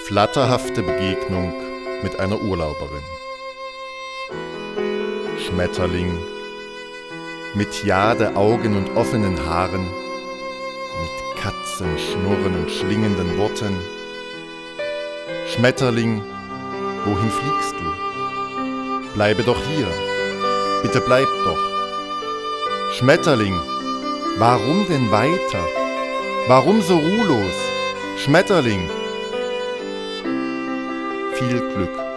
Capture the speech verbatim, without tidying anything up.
Flatterhafte Begegnung mit einer Urlauberin. Schmetterling mit Jade-Augen und offenen Haaren, mit Katzenschnurren und schlingenden Worten. Schmetterling, wohin fliegst du? Bleibe doch hier, bitte bleib doch. Schmetterling, warum denn weiter? Warum so ruhlos? Schmetterling, viel Glück.